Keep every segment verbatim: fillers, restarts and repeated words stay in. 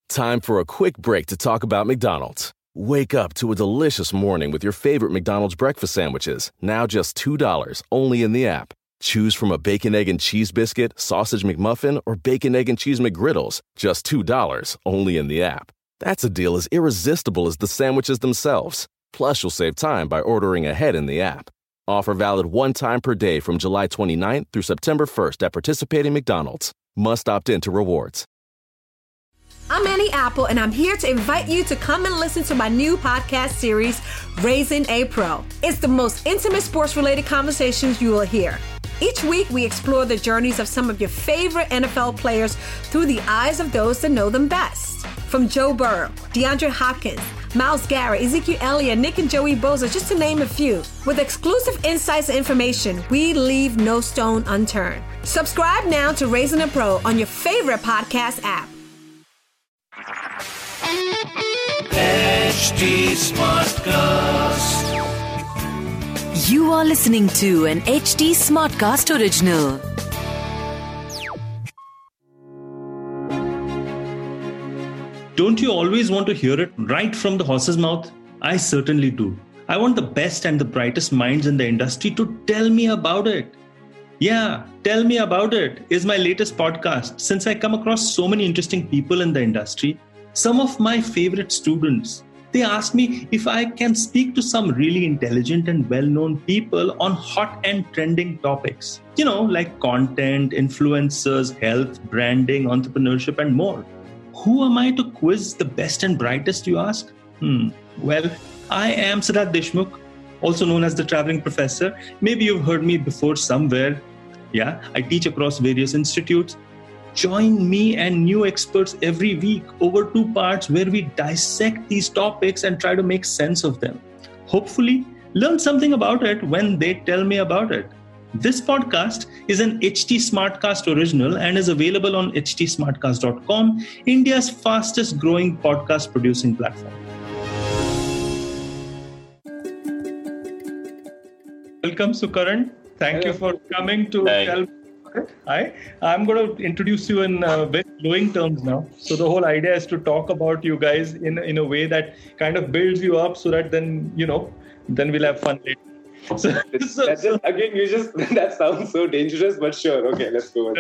Time for a quick break to talk about McDonald's. Wake up to a delicious morning with your favorite McDonald's breakfast sandwiches, now just two dollars, only in the app. Choose from a bacon, egg, and cheese biscuit, sausage McMuffin, or bacon, egg, and cheese McGriddles, just two dollars, only in the app. That's a deal as irresistible as the sandwiches themselves. Plus, you'll save time by ordering ahead in the app. Offer valid one time per day from July twenty-ninth through September first at participating McDonald's. Must opt into rewards. I'm Annie Apple, and I'm here to invite you to come and listen to my new podcast series, Raising a Pro. It's the most intimate sports-related conversations you will hear. Each week, we explore the journeys of some of your favorite N F L players through the eyes of those that know them best. From Joe Burrow, DeAndre Hopkins, Myles Garrett, Ezekiel Elliott, Nick and Joey Bosa, just to name a few. With exclusive insights and information, we leave no stone unturned. Subscribe now to Raising a Pro on your favorite podcast app. H D Smartcast. You are listening to an H D Smartcast original. Don't you always want to hear it right from the horse's mouth? I certainly do. I want the best and the brightest minds in the industry to tell me about it. Yeah, Tell Me About It is my latest podcast. Since I come across so many interesting people in the industry, some of my favorite students, they ask me if I can speak to some really intelligent and well-known people on hot and trending topics. You know, like content, influencers, health, branding, entrepreneurship, and more. Who am I to quiz the best and brightest, you ask? Hmm. Well, I am Siddharth Deshmukh, also known as the Traveling Professor. Maybe you've heard me before somewhere. Yeah, I teach across various institutes. Join me and new experts every week over two parts where we dissect these topics and try to make sense of them. Hopefully, learn something about it when they tell me about it. This podcast is an H T Smartcast original and is available on h t smartcast dot com, India's fastest growing podcast producing platform. Welcome, Sukaran. Thank Hello. you for coming to Hi. tell me. Hi, I'm going to introduce you in uh, very glowing terms now. So the whole idea is to talk about you guys in in a way that kind of builds you up, so that then you know, then we'll have fun later. So, so, that just, again, you just that sounds so dangerous, but sure, okay, let's go with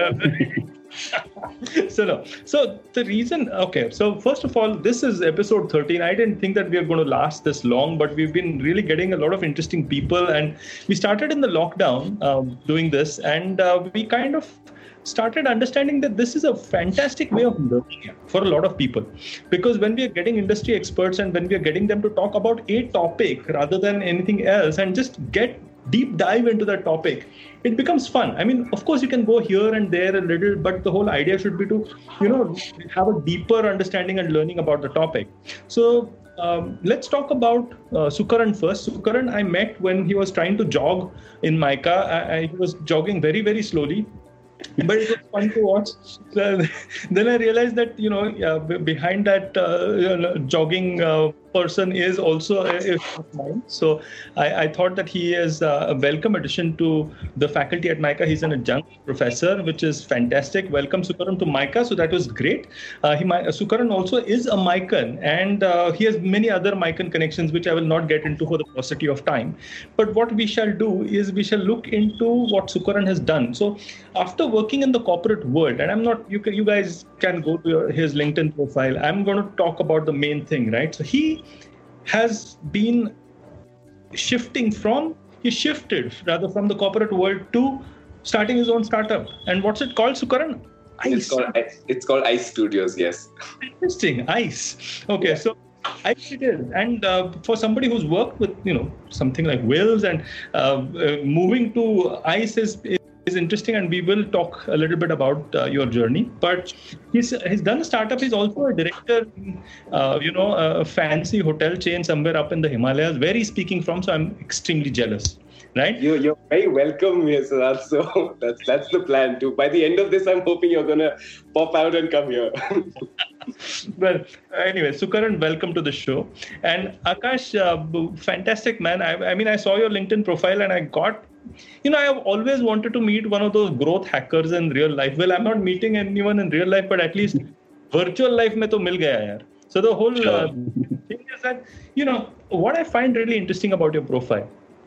that. so no, so the reason, okay, so first of all, this is episode thirteen. I didn't think that we are going to last this long, but we've been really getting a lot of interesting people, and we started in the lockdown um, doing this, and uh, we kind of started understanding that this is a fantastic way of learning for a lot of people, because when we are getting industry experts and when we are getting them to talk about a topic rather than anything else and just get deep dive into that topic, it becomes fun. I mean, of course, you can go here and there a little, but the whole idea should be to, you know, have a deeper understanding and learning about the topic. So um, let's talk about uh, Sukaran first. Sukaran, I met when he was trying to jog in Mica. I, I, he was jogging very, very slowly. But it was fun to watch. So then I realized that, you know, uh, behind that uh, you know, jogging uh, person is also a, a friend of mine. So I, I thought that he is uh, a welcome addition to the faculty at Mica. He's an adjunct professor, which is fantastic. Welcome, Sukaran, to Mica. So that was great. Uh, he, Sukaran also is a Mican, and uh, he has many other Mican connections, which I will not get into for the paucity of time. But what we shall do is we shall look into what Sukaran has done. So after working in the corporate world, and I'm not, you can, you guys can go to your, his LinkedIn profile. I'm going to talk about the main thing, right? So he has been shifting from, he shifted rather from the corporate world to starting his own startup. And what's it called, Sukaran? Ice. It's called, it's called Ice Studios, yes. Interesting, Ice. Okay, yeah. So Ice it is. And uh, for somebody who's worked with, you know, something like Wills and uh, uh, moving to Ice is, is interesting, and we will talk a little bit about uh, your journey. But he's he's done a startup. He's also a director, uh, you know, a fancy hotel chain somewhere up in the Himalayas, where he's speaking from. So I'm extremely jealous. Right? You, you're very welcome here, Siddharth. So that's that's the plan too. By the end of this, I'm hoping you're gonna pop out and come here. Well, anyway, Sukaran, welcome to the show. And Akash, uh, fantastic man. I, I mean, I saw your LinkedIn profile and I got, you know, I have always wanted to meet one of those growth hackers in real life. Well, I'm not meeting anyone in real life, but at least virtual life में तो मिल गया यार. So the whole uh, thing is that, you know, what I find really interesting about your profile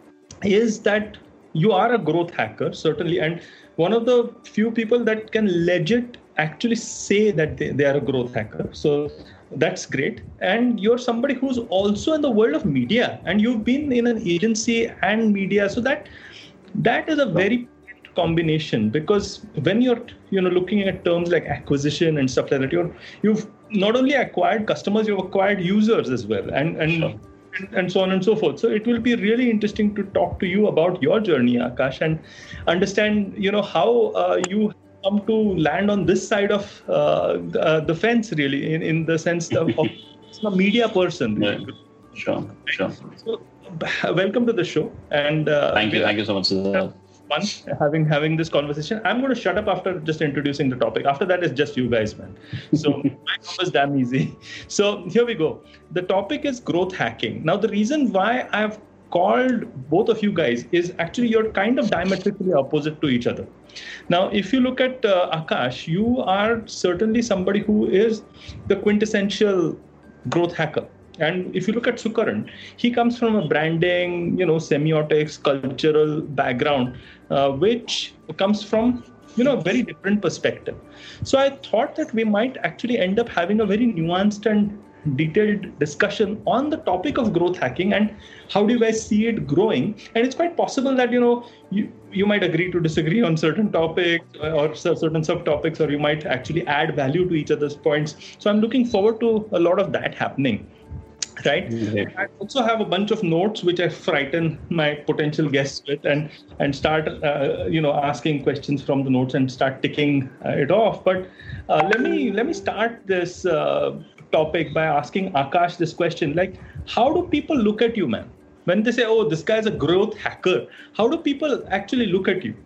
is that you are a growth hacker, certainly, and one of the few people that can legit actually say that they, they are a growth hacker. So that's great. And you're somebody who's also in the world of media, and you've been in an agency and media. So that that is a very combination, because when you're you know looking at terms like acquisition and stuff like that, you're you've not only acquired customers, you've acquired users as well, and and, sure. and and so on and so forth. So it will be really interesting to talk to you about your journey, Akash, and understand you know how uh, you come to land on this side of uh, the, uh, the fence, really, in, in the sense of, of a media person. Yeah. Sure, sure. So, welcome to the show, and uh, thank you, thank you so much. Fun having having this conversation. I'm going to shut up after just introducing the topic. After that, it's just you guys, man. So my job is damn easy. So here we go. The topic is growth hacking. Now, the reason why I've called both of you guys is actually you're kind of diametrically opposite to each other. Now, if you look at uh, Akash, you are certainly somebody who is the quintessential growth hacker. And if you look at Sukaran, he comes from a branding, you know, semiotics, cultural background, uh, which comes from, you know, a very different perspective. So I thought that we might actually end up having a very nuanced and detailed discussion on the topic of growth hacking and how do you guys see it growing. And it's quite possible that, you know, you, you might agree to disagree on certain topics or certain subtopics, or you might actually add value to each other's points. So I'm looking forward to a lot of that happening. Right. Mm-hmm. I also have a bunch of notes which I frighten my potential guests with, and and start uh, you know asking questions from the notes and start ticking uh, it off. But uh, let me let me start this uh, topic by asking Akash this question: like, how do people look at you, man? When they say, "Oh, this guy's a growth hacker," how do people actually look at you?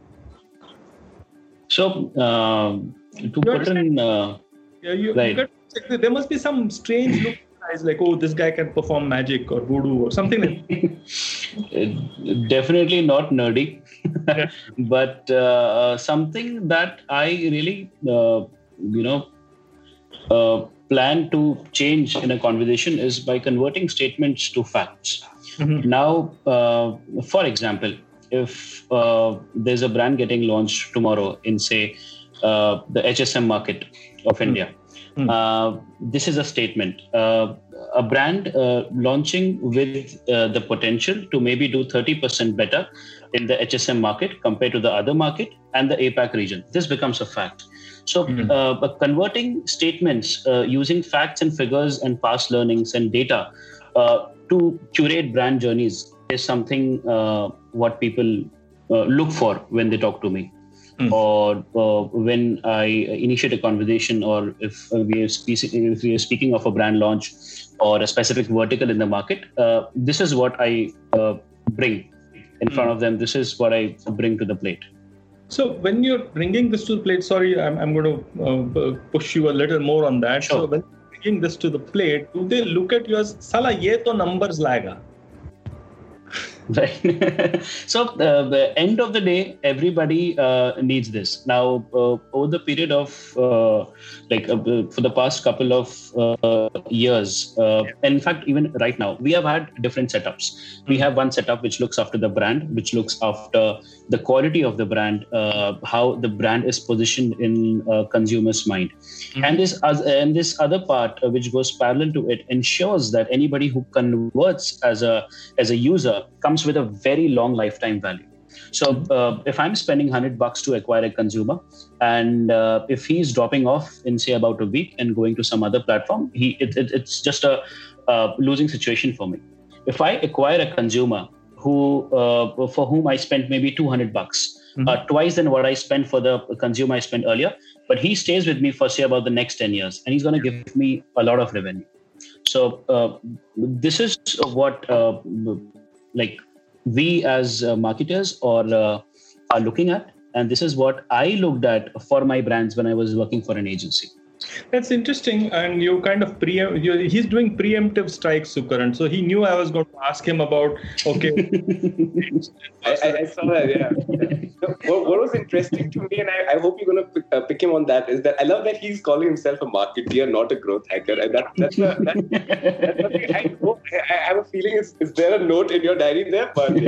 So uh, to put in, uh, yeah, you, right. you got, there must be some strange look. Like, oh, this guy can perform magic or voodoo or something like that. Definitely not nerdy, yeah. but uh, something that I really, uh, you know, uh, plan to change in a conversation is by converting statements to facts. Mm-hmm. Now, uh, for example, if uh, there's a brand getting launched tomorrow in, say, uh, the H S M market of mm-hmm. India, Mm. Uh, this is a statement. Uh, a brand uh, launching with uh, the potential to maybe do thirty percent better in the H S M market compared to the other market and the A PAC region. This becomes a fact. So mm. uh, but converting statements uh, using facts and figures and past learnings and data uh, to curate brand journeys is something uh, what people uh, look for when they talk to me. Mm. Or uh, when I initiate a conversation, or if uh, we are speaking, if we are speaking of a brand launch or a specific vertical in the market, uh, this is what I uh, bring in mm. front of them. This is what I bring to the plate. So when you're bringing this to the plate, sorry, I'm, I'm going to uh, push you a little more on that. Sure. So when you're bringing this to the plate, do they look at you as, Sala, ye to numbers laga? Right. So uh, the end of the day, everybody uh, needs this. Now, uh, over the period of uh, like uh, for the past couple of uh, years, uh, yeah. and in fact, even right now, we have had different setups. Mm-hmm. We have one setup which looks after the brand, which looks after the quality of the brand, uh, how the brand is positioned in uh, consumers' mind, mm-hmm. and this uh, and this other part uh, which goes parallel to it ensures that anybody who converts as a as a user comes with a very long lifetime value. So uh, if I'm spending one hundred bucks to acquire a consumer, and uh, if he's dropping off in say about a week and going to some other platform, he it, it, it's just a uh, losing situation for me. If I acquire a consumer who uh, for whom I spent maybe two hundred bucks, mm-hmm. uh, twice than what I spent for the consumer I spent earlier, but he stays with me for say about the next ten years, and he's going to give me a lot of revenue. So uh, this is what uh, like we as uh, marketers or uh, are looking at, and this is what I looked at for my brands when I was working for an agency. That's interesting, and you kind of pre. You, he's doing preemptive strikes, Sukaran. So he knew I was going to ask him about. Okay, I, I, I saw that. Yeah. what, what was interesting to me, and I, I hope you're going to pick, uh, pick him on that, is that I love that he's calling himself a marketeer, not a growth hacker, and that, that's a, that, that's something I, hope, I, I have a feeling. Is, is there a note in your diary there? But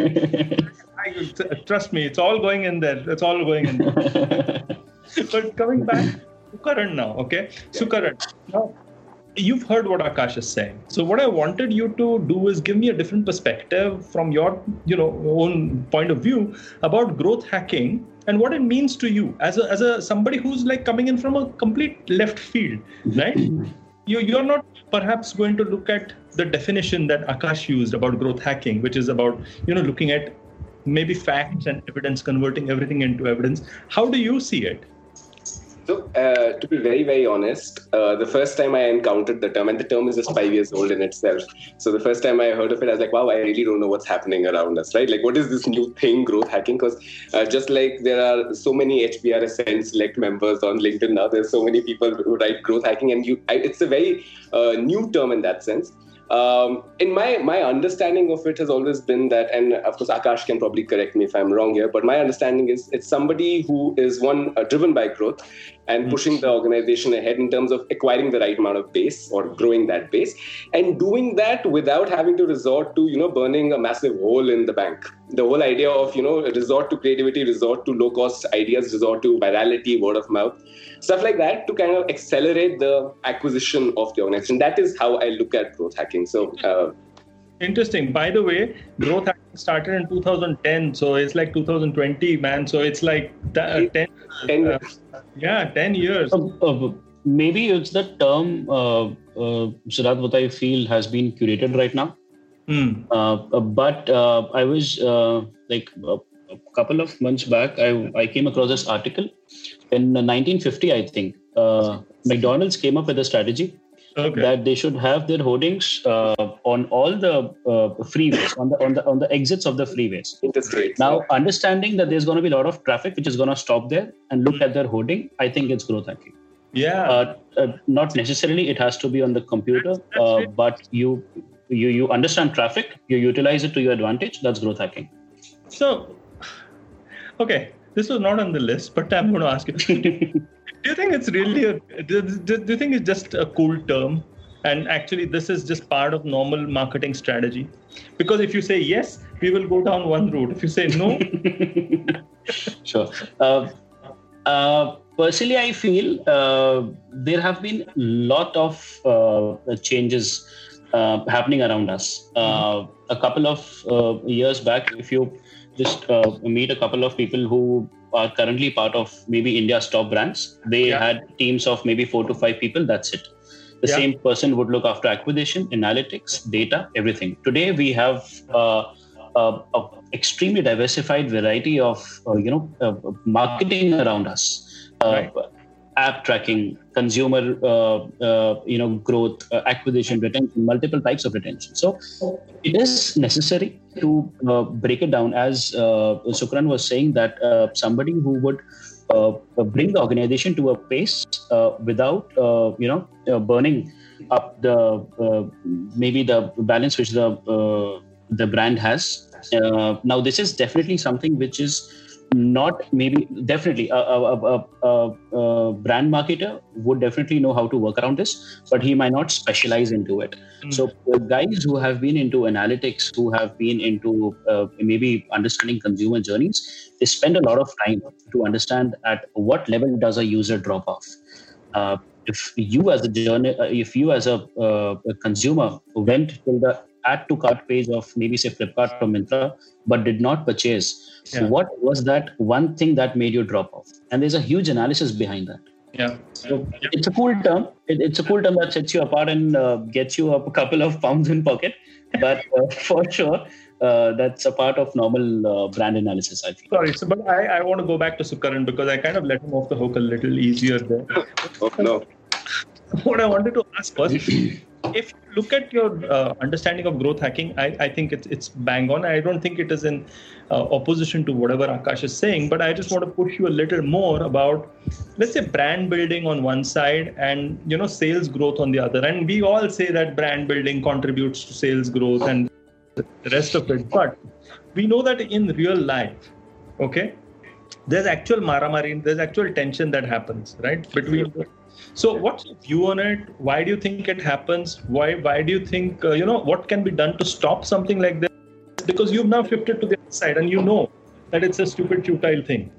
I, trust me, it's all going in there. It's all going in there. But coming back. Sukaran now, okay? Yeah. Sukaran, now you've heard what Akash is saying. So what I wanted you to do is give me a different perspective from your, you know, own point of view about growth hacking and what it means to you as a as a somebody who's like coming in from a complete left field, right? you you're not perhaps going to look at the definition that Akash used about growth hacking, which is about, you know, looking at maybe facts and evidence, converting everything into evidence. How do you see it? So, uh, to be very, very honest, uh, the first time I encountered the term, and the term is just five years old in itself. So the first time I heard of it, I was like, wow, I really don't know what's happening around us, right? Like, what is this new thing, growth hacking? Because uh, just like there are so many H B R S N Select members on LinkedIn now, there's so many people who write growth hacking, and you, I, it's a very uh, new term in that sense. Um, in my my understanding of it has always been that, and of course Akash can probably correct me if I'm wrong here, but my understanding is it's somebody who is one uh, driven by growth and mm-hmm. pushing the organization ahead in terms of acquiring the right amount of base or growing that base, and doing that without having to resort to, you know, burning a massive hole in the bank. The whole idea of, you know, resort to creativity, resort to low cost ideas, resort to virality, word of mouth, stuff like that to kind of accelerate the acquisition of the organization. That is how I look at growth hacking. So, uh, interesting. By the way, growth hacking started in two thousand ten, so it's like two thousand twenty, man. So it's like t- ten, ten uh, yeah, ten years. Uh, uh, maybe it's the term, uh, uh, Siddharth, what I feel has been curated right now. Mm. Uh, uh, but uh, I was uh, like a, a couple of months back, I, I came across this article in nineteen fifty, I think. Uh, McDonald's came up with a strategy okay. that they should have their hoardings uh, on all the uh, freeways, on the on the on the exits of the freeways. Now, understanding that there's going to be a lot of traffic which is going to stop there and look at their hoarding, I think it's growth hacking. Yeah. Uh, uh, not necessarily it has to be on the computer, that's, that's uh, but you. You you understand traffic, you utilize it to your advantage, that's growth hacking. So, okay, this was not on the list, but I'm going to ask you. Do you think it's really, a, do, do, do you think it's just a cool term? And actually, this is just part of normal marketing strategy? Because if you say yes, we will go down one route. If you say no. Sure. Uh, uh, personally, I feel uh, there have been a lot of uh, changes Uh, happening around us. Uh, a couple of uh, years back, if you just uh, meet a couple of people who are currently part of maybe India's top brands, they yeah. had teams of maybe four to five people, that's it. The yeah. same person would look after acquisition, analytics, data, everything. Today, we have uh, a, a extremely diversified variety of, uh, you know, uh, marketing around us. Uh, right. App tracking, consumer, uh, uh, you know, growth, uh, acquisition, retention, multiple types of retention. So it is necessary to uh, break it down, as uh, Sukaran was saying, that uh, somebody who would uh, bring the organization to a pace uh, without, uh, you know, uh, burning up the uh, maybe the balance which the uh, the brand has. Uh, now, this is definitely something which is not maybe definitely a, a, a, a, a brand marketer would definitely know how to work around this, but he might not specialize into it. Mm. So uh, guys who have been into analytics, who have been into uh, maybe understanding consumer journeys, they spend a lot of time to understand at what level does a user drop off. Uh, if you as a journey, uh, if you as a, uh, a consumer went to the add to cart page of maybe say Flipkart or Myntra, but did not purchase, yeah. what was that one thing that made you drop off? And there's a huge analysis behind that. Yeah. So it's a cool term. It, it's a cool term that sets you apart and uh, gets you up a couple of pounds in pocket. But uh, for sure, uh, that's a part of normal uh, brand analysis, I feel. Sorry, so, but I, I want to go back to Sukaran because I kind of let him off the hook a little easier there. Oh, no. What I wanted to ask was, if you look at your uh, understanding of growth hacking, I, I think it's it's bang on. I don't think it is in uh, opposition to whatever Akash is saying, but I just want to push you a little more about, let's say, brand building on one side and, you know, sales growth on the other. And we all say that brand building contributes to sales growth and the rest of it. But we know that in real life, okay, there's actual maramari, there's actual tension that happens, right? Between the, so what's your view on it? Why do you think it happens? Why why do you think, uh, you know, what can be done to stop something like this? Because you've now shifted to the other side and you know that it's a stupid, futile thing.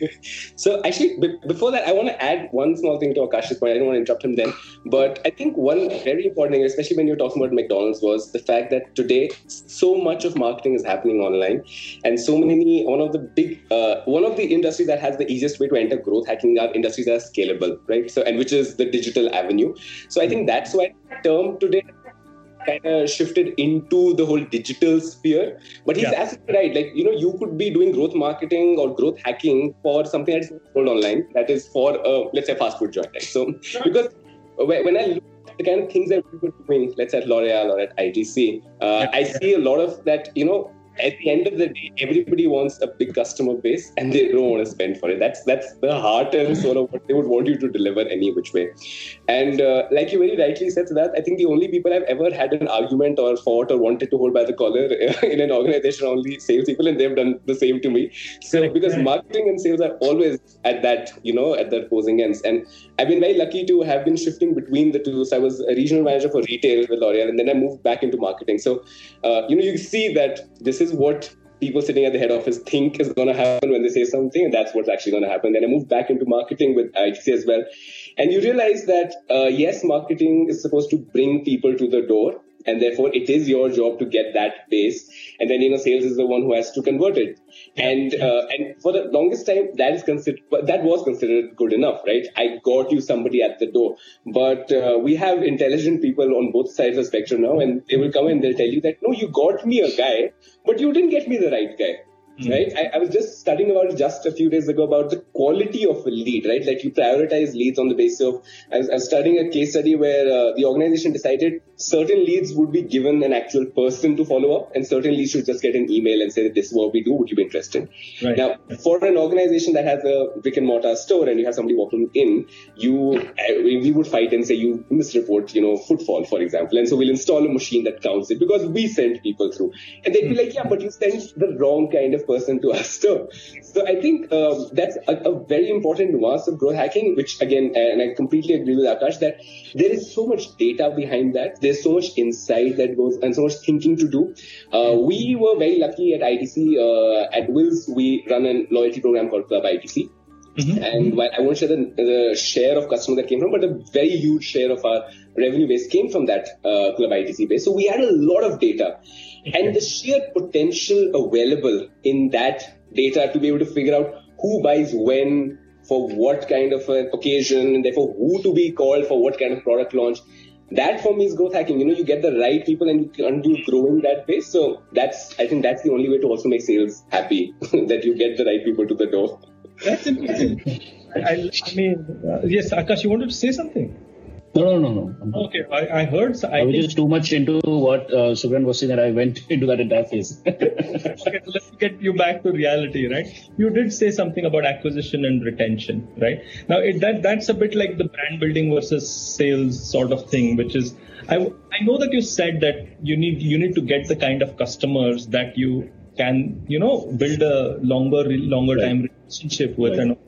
So actually, b- before that, I want to add one small thing to Akash's point. I don't want to interrupt him then. But I think one very important thing, especially when you're talking about McDonald's, was the fact that today so much of marketing is happening online. And so many, one of the big, uh, one of the industries that has the easiest way to enter growth hacking are industries that are scalable, right? So, and which is the digital avenue. So I think that's why the term today kind of shifted into the whole digital sphere. But he's yeah. absolutely right. Like, you know, you could be doing growth marketing or growth hacking for something that's sold online, that is for, uh, let's say, fast food joint. Right? So, because when I look at the kind of things that people are doing, let's say at L'Oreal or at I T C, uh, yeah. I see a lot of that, you know, at the end of the day, everybody wants a big customer base and they don't want to spend for it. That's that's the heart and soul of what they would want you to deliver any which way. And uh, like you very rightly said, that I think the only people I've ever had an argument or fought or wanted to hold by the collar in an organization are only salespeople, and they've done the same to me. So because marketing and sales are always at that, you know, at the opposing ends. And I've been very lucky to have been shifting between the two. So I was a regional manager for retail with L'Oreal, and then I moved back into marketing. So, uh, you know, you see that this is what people sitting at the head office think is going to happen when they say something, and that's what's actually going to happen. Then I moved back into marketing with I T C as well. And you realize that, uh, yes, marketing is supposed to bring people to the door, and therefore it is your job to get that base. And then, you know, sales is the one who has to convert it. And uh, and for the longest time, that is considered, that was considered good enough, right? I got you somebody at the door. But uh, we have intelligent people on both sides of the spectrum now, and they will come and they'll tell you that, no, you got me a guy, but you didn't get me the right guy. Mm-hmm. Right? I, I was just studying about it just a few days ago about the quality of a lead, right? Like you prioritize leads on the basis of, I was, I was studying a case study where uh, the organization decided certain leads would be given an actual person to follow up, and certain leads should just get an email and say that this is what we do, would you be interested? Right. Now, for an organization that has a brick and mortar store and you have somebody walking in, you, we would fight and say you misreport, you know, footfall, for example. And so we'll install a machine that counts it because we send people through. And they'd be like, yeah, but you sent the wrong kind of person to us too. So I think um, that's a, a very important nuance of growth hacking, which again, and I completely agree with Akash, that there is so much data behind that. There's so much insight that goes and so much thinking to do. Uh, we were very lucky at I T C. Uh, at Wills, we run a loyalty program called Club I T C. Mm-hmm. And while I won't share the, the share of customer that came from, but a very huge share of our revenue base came from that uh, Club I T C base. So we had a lot of data. And the sheer potential available in that data to be able to figure out who buys when, for what kind of an occasion, and therefore who to be called for what kind of product launch. That for me is growth hacking. You know, you get the right people and you continue growing that base. So that's, I think that's the only way to also make sales happy, that you get the right people to the door. That's interesting. I, I mean, uh, yes, Akash, you wanted to say something? No, no, no, no. Okay, I, I heard. So I, I was think... just too much into what uh, Subran was saying that I went into that entire phase. Okay, so let's get you back to reality, right? You did say something about acquisition and retention, right? Now, it, that that's a bit like the brand building versus sales sort of thing, which is, I, I know that you said that you need you need to get the kind of customers that you can, you know, build a longer, longer right. time relationship with. Right. And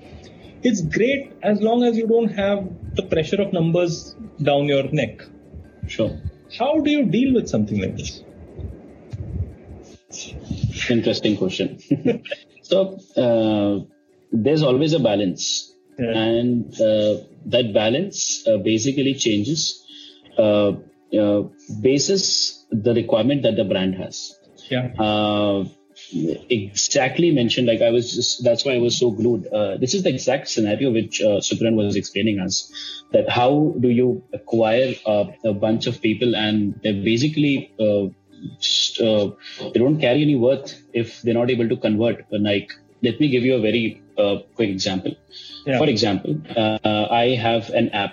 it's great as long as you don't have the pressure of numbers down your neck. Sure. How do you deal with something like this? Interesting question. So uh, there's always a balance. Yeah. And uh, that balance uh, basically changes uh, uh, basis the requirement that the brand has. Yeah. Uh, exactly mentioned, like I was just, that's why I was so glued. Uh, this is the exact scenario which uh, Subran was explaining us, that how do you acquire uh, a bunch of people and they're basically, uh, just, uh, they don't carry any worth if they're not able to convert. Like, let me give you a very uh, quick example. Yeah. For example, uh, I have an app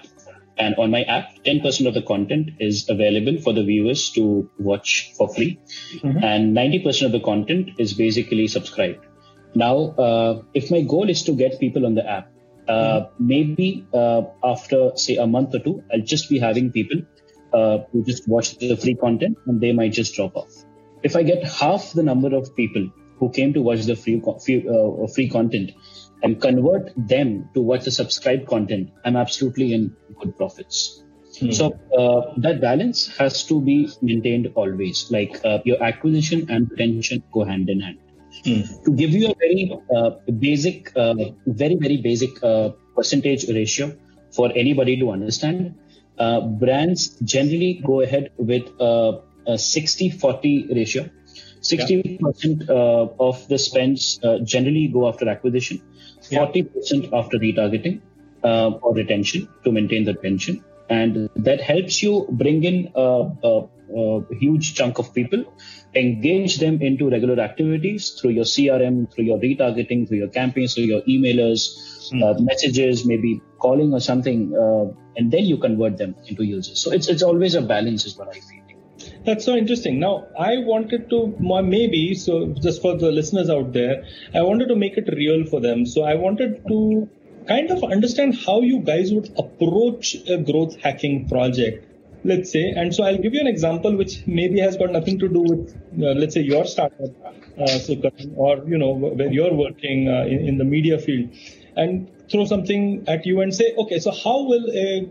And on my app, ten percent of the content is available for the viewers to watch for free. Mm-hmm. And ninety percent of the content is basically subscribed. Now, uh, if my goal is to get people on the app, uh, mm-hmm. maybe uh, after, say, a month or two, I'll just be having people uh, who just watch the free content and they might just drop off. If I get half the number of people who came to watch the free, free, uh, free content and convert them to watch the subscribed content, I'm absolutely in good profits. Mm-hmm. So uh, that balance has to be maintained always. Like uh, your acquisition and retention go hand in hand. Mm. To give you a very uh, basic, uh, very, very basic uh, percentage ratio for anybody to understand, uh, brands generally go ahead with uh, a sixty forty ratio. sixty percent yeah. uh, of the spends uh, generally go after acquisition, forty percent yeah. after retargeting uh, or retention to maintain the retention. And that helps you bring in a, a, a huge chunk of people, engage them into regular activities through your C R M, through your retargeting, through your campaigns, through your emailers, mm. uh, messages, maybe calling or something, uh, and then you convert them into users. So it's it's always a balance is what I feel. That's so interesting. Now, I wanted to, maybe, so just for the listeners out there, I wanted to make it real for them. So I wanted to kind of understand how you guys would approach a growth hacking project, let's say. And so I'll give you an example which maybe has got nothing to do with, uh, let's say, your startup, uh, so, or, you know, where you're working uh, in, in the media field, and throw something at you and say, okay, so how will a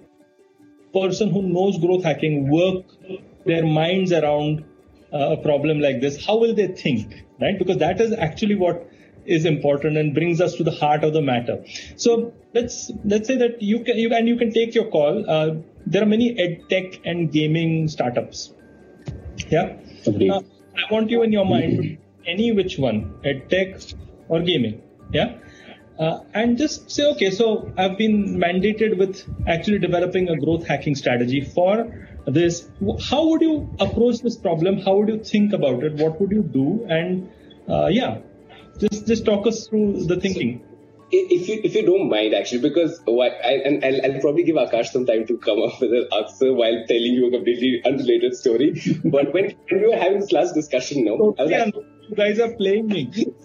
person who knows growth hacking work their minds around uh, a problem like this? How will they think, right? Because that is actually what is important and brings us to the heart of the matter. So let's let's say that you can you and you can take your call. Uh, there are many ed tech and gaming startups. Yeah, uh, I want you in your mind any which one, ed tech or gaming. Yeah. Uh, and just say, okay, so I've been mandated with actually developing a growth hacking strategy for this. How would you approach this problem? How would you think about it? What would you do? And uh, yeah, just just talk us through the thinking. If you if you don't mind, actually, because what I and I'll, I'll probably give Akash some time to come up with an answer while telling you a completely unrelated story. But when, when we were having this last discussion, no, okay, I was like, you guys are playing me.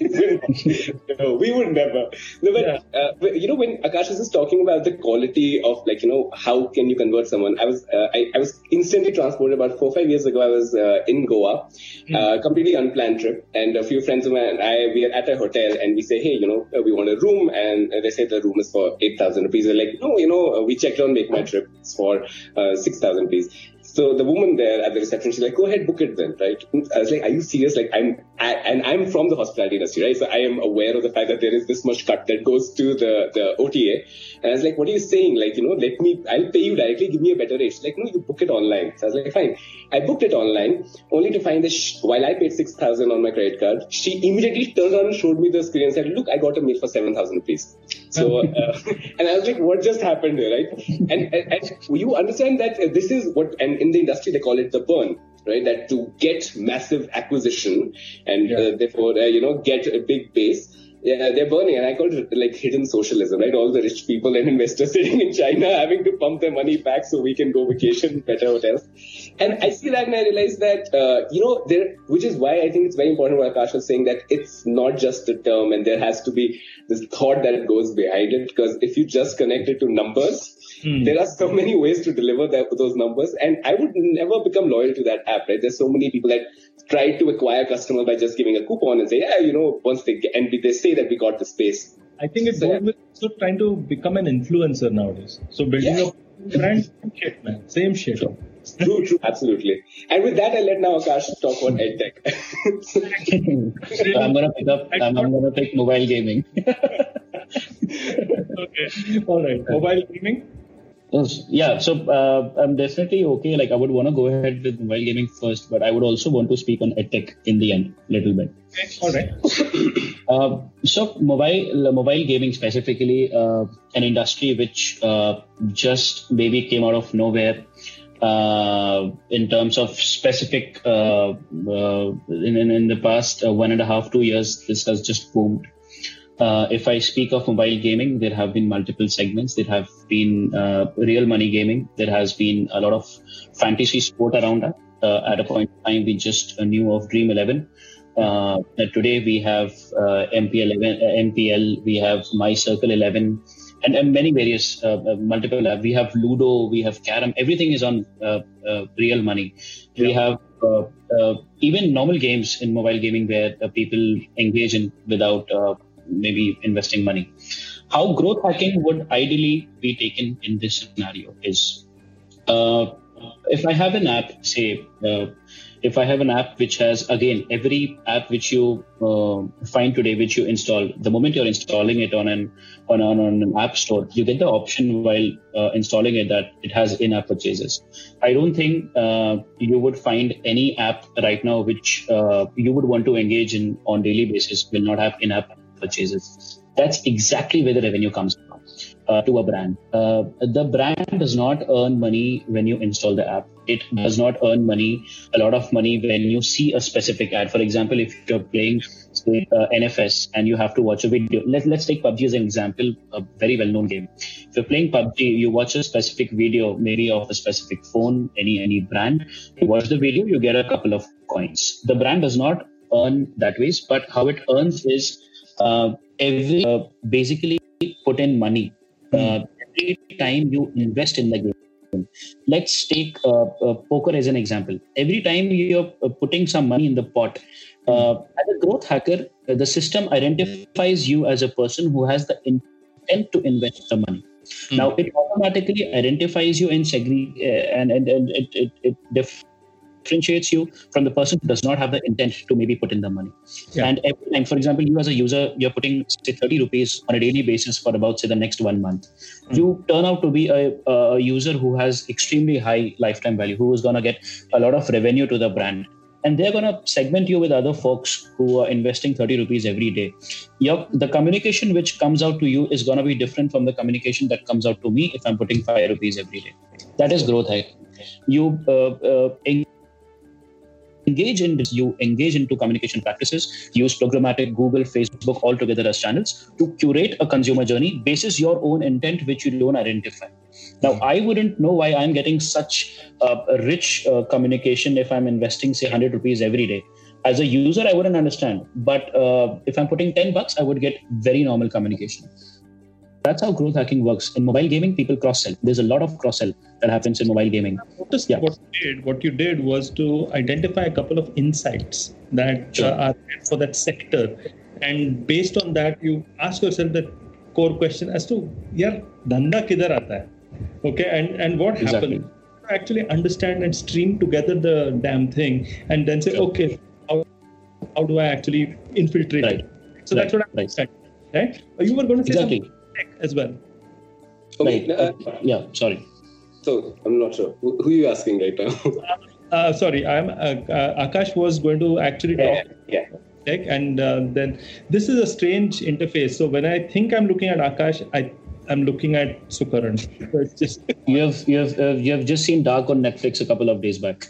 No, we would never. No, but yeah. uh, you know, when Akash was just talking about the quality of, like, you know, how can you convert someone? I was uh, I, I was instantly transported about four five years ago. I was uh, in Goa, mm. uh, completely unplanned trip, and a few friends of mine and I we are at a hotel, and we say, hey, you know, we want a room, and they say the room is for eight thousand rupees. We're like, no, you know, we checked on Make My Trip. It's for uh, six thousand rupees. So the woman there at the reception, she's like, go ahead, book it then, right? I was like, are you serious? Like, I'm, I, and I'm from the hospitality industry, right? So I am aware of the fact that there is this much cut that goes to the, the O T A. And I was like, what are you saying? Like, you know, let me, I'll pay you directly, give me a better rate. She's like, no, you book it online. So I was like, fine. I booked it online, only to find that sh- while I paid six thousand on my credit card, she immediately turned around and showed me the screen and said, look, I got a meal for seven thousand rupees. So, uh, and I was like, what just happened here, right? And, and, and you understand that this is what, and in the industry, they call it the burn, right? That to get massive acquisition and yeah. uh, therefore, uh, you know, get a big base, yeah, they're burning. And I call it like hidden socialism, right? All the rich people and investors sitting in China having to pump their money back so we can go vacation in better hotels. And I see that and I realize that, uh, you know, there, which is why I think it's very important what Akash was saying, that it's not just a term and there has to be this thought that goes behind it. Because if you just connect it to numbers, hmm. there are so many ways to deliver that, those numbers. And I would never become loyal to that app, right? There's so many people that try to acquire customers by just giving a coupon and say, yeah, you know, once they get, and they say that we got the space. I think it's so, also trying to become an influencer nowadays. So building yeah. a brand, shit, man. Same shit. True. True, true, absolutely. And with that, I let now Akash talk about EdTech. So I'm gonna pick up. I'm, I'm gonna take mobile gaming. Okay. All right. Mobile gaming. Yeah. So uh, I'm definitely okay. Like I would want to go ahead with mobile gaming first, but I would also want to speak on EdTech in the end, a little bit. Okay. All right. uh, so mobile mobile gaming specifically, uh, an industry which uh, just maybe came out of nowhere. Uh, in terms of specific, uh, uh, in, in, in the past uh, one and a half, two years, this has just boomed. Uh, if I speak of mobile gaming, there have been multiple segments. There have been uh, real money gaming. There has been a lot of fantasy sport around that. Uh, at a point in time, we just uh, knew of Dream eleven. Uh, today we have uh, M P L eleven, uh, M P L. We have My Circle eleven, and, and many various uh, uh, multiple. Uh, we have Ludo. We have Carom. Everything is on uh, uh, real money. Yeah. We have uh, uh, even normal games in mobile gaming where uh, people engage in without uh, maybe investing money. How growth hacking would ideally be taken in this scenario is, uh, if I have an app, say, uh, if I have an app which has, again, every app which you uh, find today, which you install, the moment you're installing it on an on, on, on an app store, you get the option while uh, installing it that it has in-app purchases. I don't think uh, you would find any app right now which uh, you would want to engage in on daily basis will not have in-app purchases. That's exactly where the revenue comes from uh, to a brand. Uh, the brand does not earn money when you install the app. It does not earn money, a lot of money when you see a specific ad. For example, if you're playing say, uh, N F S and you have to watch a video, Let, let's take P U B G as an example, a very well-known game. If you're playing P U B G, you watch a specific video, maybe of a specific phone, any any brand. You watch the video, you get a couple of coins. The brand does not earn that ways, but how it earns is Uh, every uh, basically put in money uh, every time you invest in the game. Let's take uh, uh, poker as an example. Every time you're uh, putting some money in the pot, uh, as a growth hacker, uh, the system identifies you as a person who has the intent to invest the money. Mm. Now it automatically identifies you and segre- uh, and, and, and it, it, it def- differentiates you from the person who does not have the intent to maybe put in the money. Yeah. And every time, for example, you as a user, you're putting say thirty rupees on a daily basis for about say the next one month. Mm. You turn out to be a, a user who has extremely high lifetime value, who is going to get a lot of revenue to the brand. And they're going to segment you with other folks who are investing thirty rupees every day. Your, the communication which comes out to you is going to be different from the communication that comes out to me if I'm putting five rupees every day. That is growth hack. You uh, uh, engage in this, you engage into communication practices, use programmatic, Google, Facebook all together as channels to curate a consumer journey basis your own intent, which you don't identify. Now, I wouldn't know why I'm getting such uh, rich uh, communication if I'm investing, say, one hundred rupees every day. As a user, I wouldn't understand. But uh, if I'm putting ten bucks, I would get very normal communication. That's how growth hacking works. In mobile gaming, people cross-sell. There's a lot of cross-sell that happens in mobile gaming. Notice yeah. what you did. What you did was to identify a couple of insights that sure. uh, are for that sector, and based on that, you ask yourself the core question as to, "Yaar, dhanda kidhar aata hai?" Okay, and and what exactly. happened? Actually understand and stream together the damn thing, and then say, sure. "Okay, how, how do I actually infiltrate right. it?" So right. that's what I understand. Right? You were going to say exactly. something as well. Okay. Right. Uh, yeah, sorry. So I'm not sure. Who, who are you asking right now? uh, uh, sorry, I'm uh, uh, Akash was going to actually talk. Yeah. Tech, and uh, then this is a strange interface. So when I think I'm looking at Akash, I I'm looking at Sukaran. So it's just you have you have uh, you have just seen Dark on Netflix a couple of days back.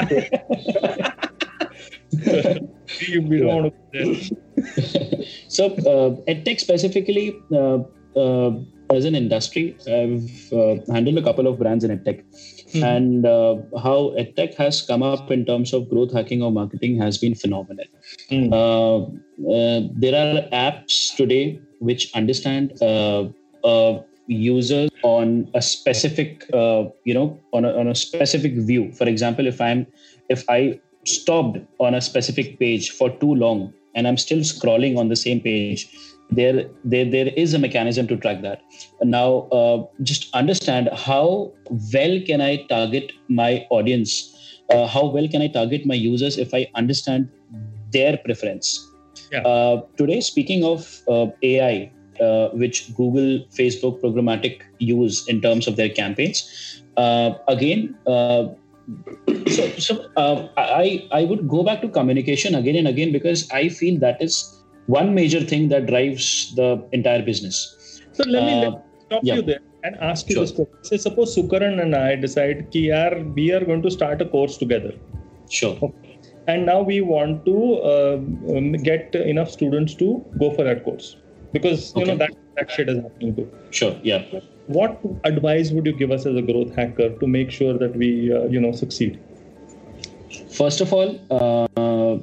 we don't want to so uh, EdTech specifically. Uh, Uh, as an industry, I've uh, handled a couple of brands in EdTech, mm-hmm. and uh, how EdTech has come up in terms of growth hacking or marketing has been phenomenal. Mm-hmm. Uh, uh, there are apps today which understand uh, uh, users on a specific, uh, you know, on a, on a specific view. For example, if I'm if I stopped on a specific page for too long and I'm still scrolling on the same page. There, there, there is a mechanism to track that. Now, uh, just understand how well can I target my audience? Uh, how well can I target my users if I understand their preference? Yeah. Uh, today, speaking of uh, A I, uh, which Google, Facebook, programmatic use in terms of their campaigns, uh, again, uh, so, so uh, I, I would go back to communication again and again because I feel that is one major thing that drives the entire business. So let me, uh, let me stop yeah. you there and ask you sure. this question. Say, suppose Sukaran and I decide ki yaar, we are going to start a course together. Sure. Okay. And now we want to uh, um, get enough students to go for that course. because you Okay. know that, that shit is happening too. Sure. Yeah. What advice would you give us as a growth hacker to make sure that we, uh, you know, succeed? First of all, uh,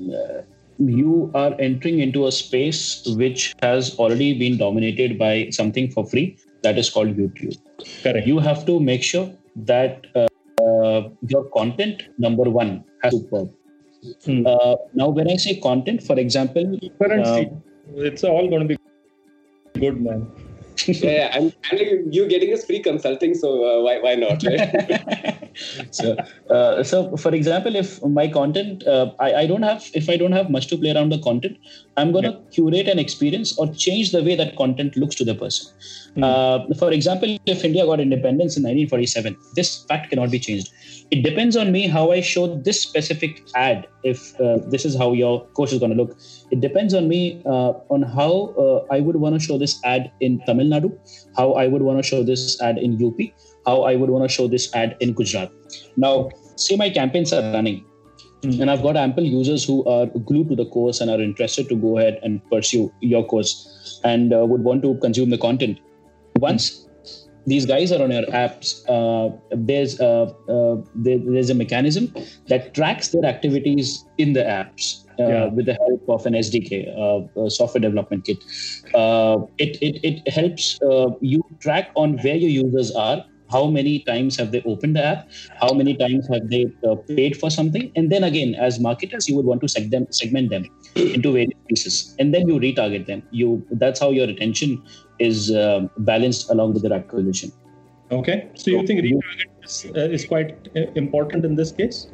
you are entering into a space which has already been dominated by something for free that is called YouTube. Correct. You have to make sure that uh, uh, your content, number one, has superb. Hmm. Uh, now, when I say content, for example, Currency, uh, it's all going to be good, man. yeah, yeah. I'm, I'm like, you getting us free consulting, so uh, why why not? Right? so, uh, so for example, if my content, uh, I, I don't have, if I don't have much to play around the content, I'm going to yeah. curate an experience or change the way that content looks to the person. Mm. Uh, for example, if India got independence in nineteen forty-seven, this fact cannot be changed. It depends on me how I show this specific ad. If uh, this is how your course is going to look, it depends on me uh, on how uh, I would want to show this ad in Tamil Nadu, how I would want to show this ad in U P, how I would want to show this ad in Gujarat. Now, say my campaigns are running, mm. and I've got ample users who are glued to the course and are interested to go ahead and pursue your course and uh, would want to consume the content. Once mm. these guys are on your apps, uh, there's uh, uh, there, there's a mechanism that tracks their activities in the apps uh, yeah. with the help of an S D K, uh, a software development kit. Uh, it, it, it helps uh, you track on where your users are, how many times have they opened the app, how many times have they uh, paid for something. And then again, as marketers, you would want to seg- them, segment them into various pieces. And then you retarget them. You That's how your retention is uh, balanced along with their acquisition. Okay. So you think retarget is, uh, is quite important in this case?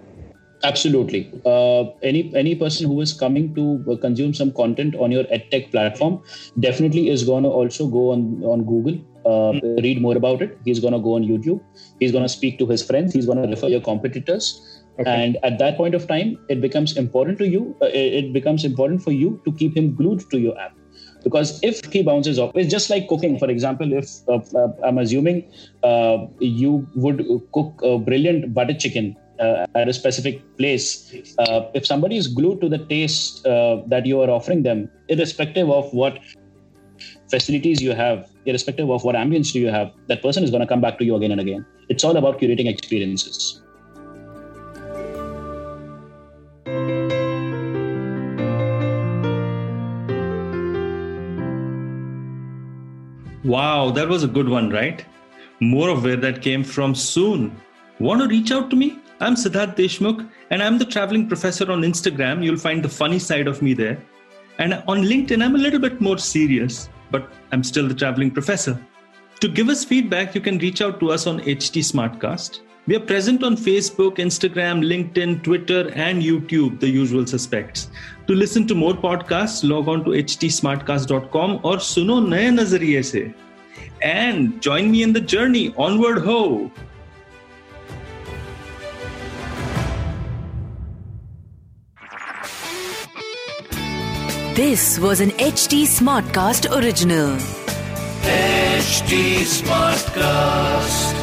Absolutely. Uh, any any person who is coming to consume some content on your edtech platform definitely is going to also go on, on Google, uh, mm. read more about it. He's going to go on YouTube. He's going to speak to his friends. He's going to refer your competitors. Okay. And at that point of time, it becomes important to you. Uh, it becomes important for you to keep him glued to your app. Because if he bounces off, it's just like cooking. For example, if uh, uh, I'm assuming uh, you would cook a brilliant butter chicken uh, at a specific place. Uh, if somebody is glued to the taste uh, that you are offering them, irrespective of what facilities you have, irrespective of what ambience do you have, that person is going to come back to you again and again. It's all about curating experiences. Wow, that was a good one, right? More of where that came from soon. Want to reach out to me? I'm Siddharth Deshmukh, and I'm the traveling professor on Instagram. You'll find the funny side of me there. And on LinkedIn, I'm a little bit more serious, but I'm still the traveling professor. To give us feedback, you can reach out to us on H T Smartcast. We are present on Facebook, Instagram, LinkedIn, Twitter, and YouTube, the usual suspects. To listen to more podcasts, log on to h t smartcast dot com or suno naye nazariye se. And join me in the journey. Onward ho! This was an H T Smartcast original. H T Smartcast.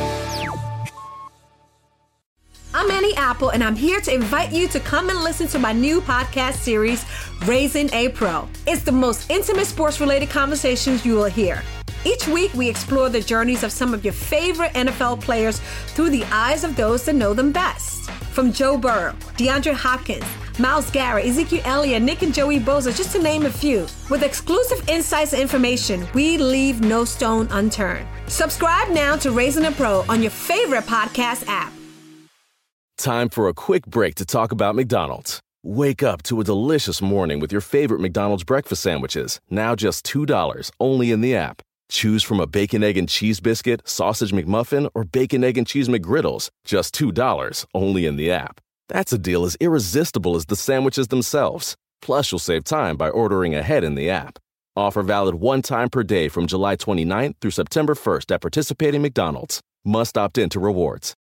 I'm Annie Apple, and I'm here to invite you to come and listen to my new podcast series, Raising a Pro. It's the most intimate sports-related conversations you will hear. Each week, we explore the journeys of some of your favorite N F L players through the eyes of those that know them best. From Joe Burrow, DeAndre Hopkins, Myles Garrett, Ezekiel Elliott, Nick and Joey Bosa, just to name a few. With exclusive insights and information, we leave no stone unturned. Subscribe now to Raising a Pro on your favorite podcast app. Time for a quick break to talk about McDonald's. Wake up to a delicious morning with your favorite McDonald's breakfast sandwiches, now just two dollars, only in the app. Choose from a bacon, egg, and cheese biscuit, sausage McMuffin, or bacon, egg, and cheese McGriddles, just two dollars, only in the app. That's a deal as irresistible as the sandwiches themselves. Plus, you'll save time by ordering ahead in the app. Offer valid one time per day from July twenty-ninth through September first at participating McDonald's. Must opt in to rewards.